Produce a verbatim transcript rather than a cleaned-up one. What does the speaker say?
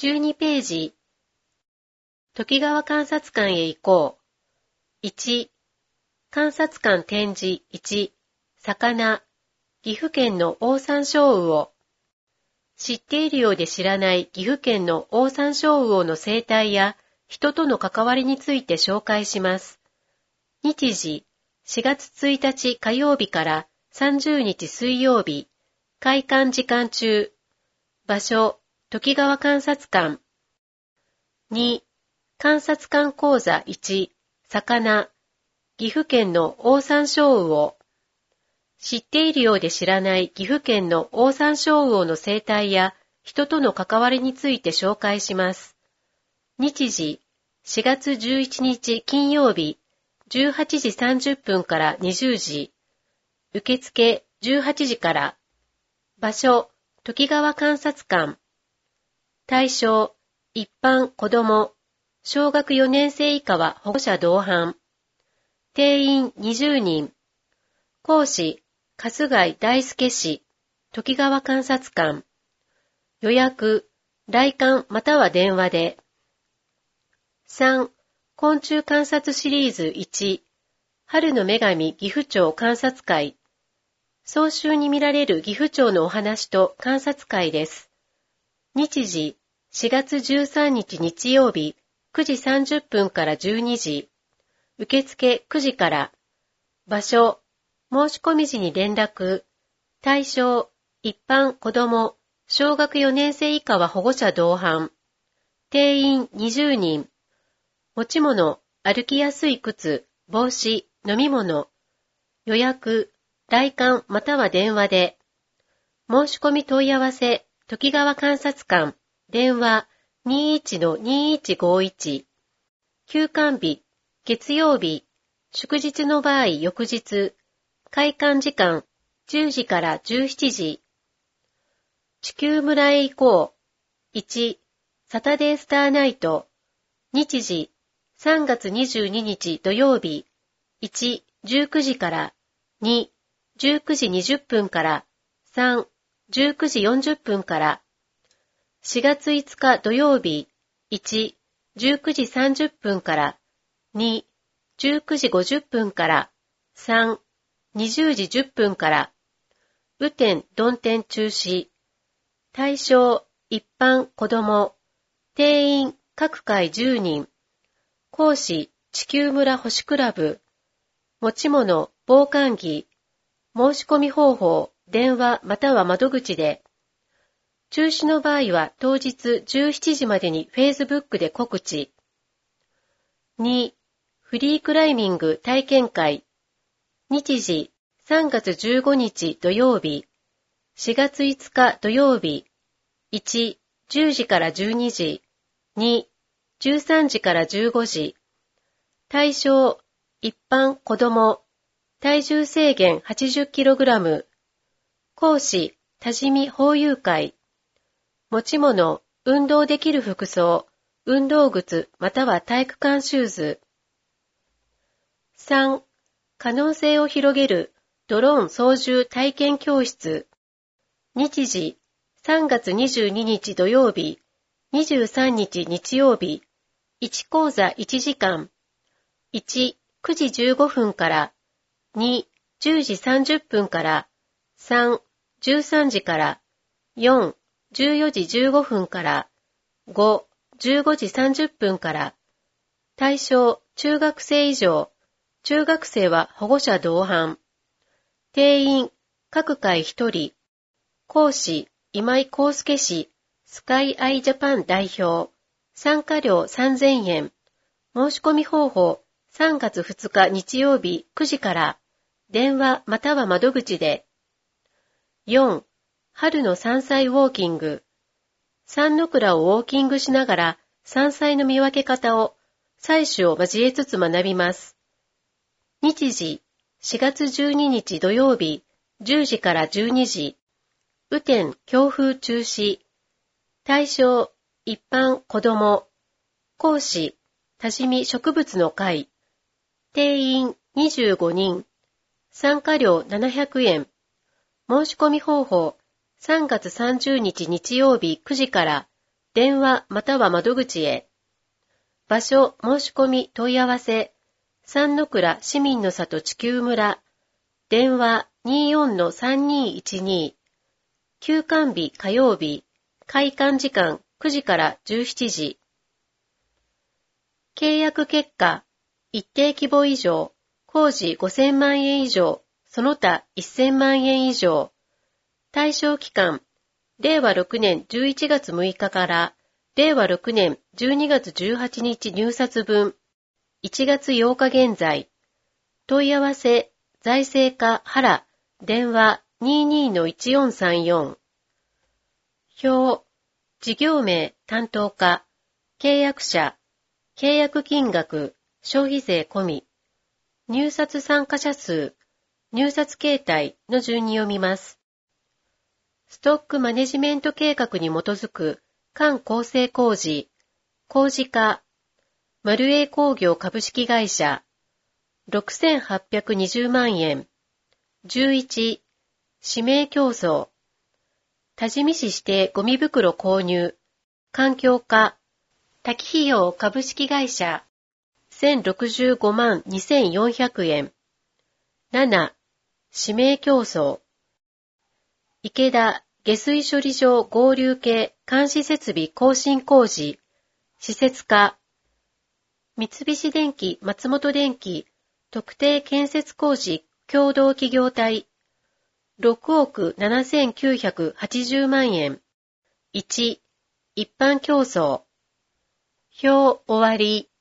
じゅうにページ。ときがわ監察官へ行こう。いち、監察官展示いち、魚、岐阜県のオオサンショウウオ。知っているようで知らない岐阜県のオオサンショウウオの生態や人との関わりについて紹介します。日時、しがつついたち火曜日からさんじゅうにち水曜日、開館時間中。場所、ときがわ監察官。に、監察官講座いち、魚、岐阜県のオオサンショウウオ。知っているようで知らない岐阜県のオオサンショウウオの生態や人との関わりについて紹介します。日時、しがつじゅういちにち金曜日、じゅうはちじさんじゅっぷんからにじゅうじ。受付じゅうはちじから。場所、ときがわ監察官。対象、一般子供。小学よねんせい以下は保護者同伴。定員にじゅうにん。講師、春日井大輔氏、ときがわ監察官。予約、来館または電話で。さん、昆虫観察シリーズいち、春の女神岐阜町観察会。早秋に見られる岐阜町のお話と観察会です。日時、しがつじゅうさんにち日曜日、くじさんじゅっぷんからじゅうにじ。受付くじから。場所、申し込み時に連絡。対象、一般子供、小学よねんせい以下は保護者同伴。定員にじゅうにん。持ち物、歩きやすい靴、帽子、飲み物。予約、来館または電話で。申し込み問い合わせ、ときがわ監察官、電話 にじゅういちのにじゅういちごじゅういち。休館日、月曜日、祝日の場合翌日。開館時間、じゅうじからじゅうしちじ。地球村へ行こう。いち、サタデースターナイト。日時、さんがつにじゅうににち土曜日。いち、じゅうくじから。に、じゅうくじにじゅっぷんから。さん、じゅうくじよんじゅっぷんから。しがついつか土曜日。いち、じゅうくじさんじゅっぷんから。に、じゅうくじごじゅっぷんから。さん、にじゅうじじゅっぷんから。雨天、曇天中止。対象、一般、子供。定員、各回じゅうにん。講師、地球村星クラブ。持ち物、防寒着。申し込み方法、電話または窓口で。中止の場合は当日じゅうしちじまでに Facebook で告知。に、フリークライミング体験会。日時、さんがつじゅうごにち土曜日。しがついつか土曜日。いち、じゅうじからじゅうにじ。に、じゅうさんじからじゅうごじ。対象、一般子供。体重制限 はちじゅっキログラム。講師、多治見法友会。持ち物、運動できる服装、運動靴または体育館シューズ。さん、可能性を広げるドローン操縦体験教室。日時、さんがつにじゅうににち土曜日、にじゅうさんにち日曜日。いち講座いちじかん。いち、くじじゅうごふんから。に、じゅうじさんじゅっぷんから。さん、じゅうさんじから。よん、じゅうよじじゅうごふんから。ご、じゅうごじさんじゅっぷんから。対象、中学生以上。中学生は保護者同伴。定員、各回ひとり。講師、今井康介氏、スカイアイジャパン代表。参加料さんぜんえん。申し込み方法、さんがつふつか日曜日くじから。電話または窓口で。よん、春の山菜ウォーキング。山の倉をウォーキングしながら山菜の見分け方を、採取を交えつつ学びます。日時、しがつじゅうににち土曜日、じゅうじからじゅうにじ。雨天、強風中止。対象、一般、子供。講師、多治見植物の会。定員にじゅうごにん。参加料ななひゃくえん。申し込み方法、さんがつさんじゅうにち日曜日くじから。 電話または窓口へ。場所、申し込み、問い合わせ、三の倉市民の里地球村、電話 にじゅうよんのさんにーいちに、休館日火曜日、開館時間くじからじゅうしちじ。契約結果、一定規模以上、工事ごせんまんえん以上、その他せんまんえん以上。対象期間、れいわろくねんじゅういちがつむいかかられいわろくねんじゅうにがつじゅうはちにち入札分、いちがつようか現在。問い合わせ、財政課原、電話 にじゅうにのいちよんさんよん。表、事業名、担当課、契約者、契約金額、消費税込み、入札参加者数、入札形態の順に読みます。ストックマネジメント計画に基づく間構成工事、工事課、マルエイ工業株式会社、ろくせんはっぴゃくにじゅうまんえん。じゅういち、指名競争。多治見市指定ゴミ袋購入、環境課、滝費用株式会社、せんろくじゅうごまんにせんよんひゃくえん。なな、指名競争。池田下水処理場合流系監視設備更新工事、施設課。三菱電機松本電機特定建設工事共同企業体、ろくおくななせんきゅうひゃくはちじゅうまんえん。いち、一般競争。表終わり。